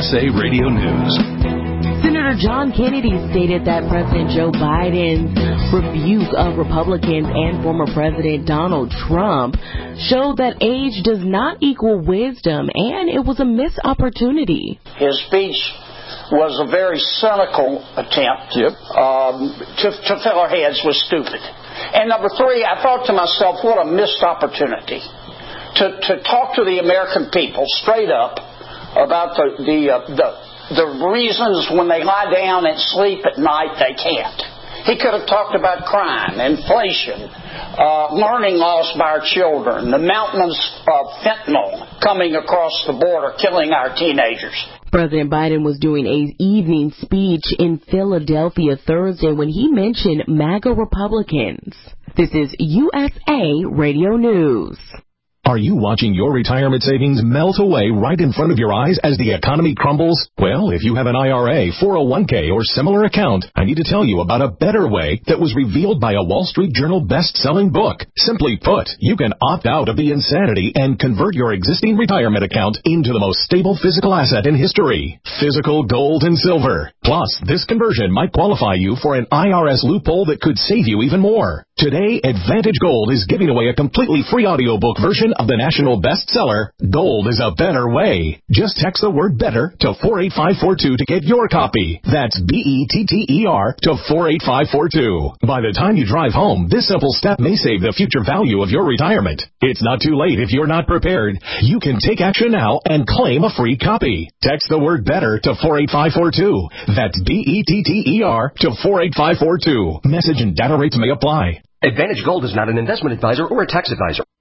USA Radio News. Senator John Kennedy stated that President Joe Biden's rebuke of Republicans and former President Donald Trump showed that age does not equal wisdom, and it was a missed opportunity. His speech was a very cynical attempt to fill our heads with stupid. And number three, I thought to myself, what a missed opportunity to talk to the American people straight up about the reasons when they lie down and sleep at night they can't. He could have talked about crime, inflation, learning loss by our children, the mountains of fentanyl coming across the border, killing our teenagers. President Biden was doing an evening speech in Philadelphia Thursday when he mentioned MAGA Republicans. This is USA Radio News. Are you watching your retirement savings melt away right in front of your eyes as the economy crumbles? Well, if you have an IRA, 401k, or similar account, I need to tell you about a better way that was revealed by a Wall Street Journal best-selling book. Simply put, you can opt out of the insanity and convert your existing retirement account into the most stable physical asset in history, physical gold and silver. Plus, this conversion might qualify you for an IRS loophole that could save you even more. Today, Advantage Gold is giving away a completely free audiobook version of the national bestseller, Gold is a Better Way. Just text the word BETTER to 48542 to get your copy. That's BETTER to 48542. By the time you drive home, this simple step may save the future value of your retirement. It's not too late if you're not prepared. You can take action now and claim a free copy. Text the word BETTER to 48542. That's BETTER to 48542. Message and data rates may apply. Advantage Gold is not an investment advisor or a tax advisor.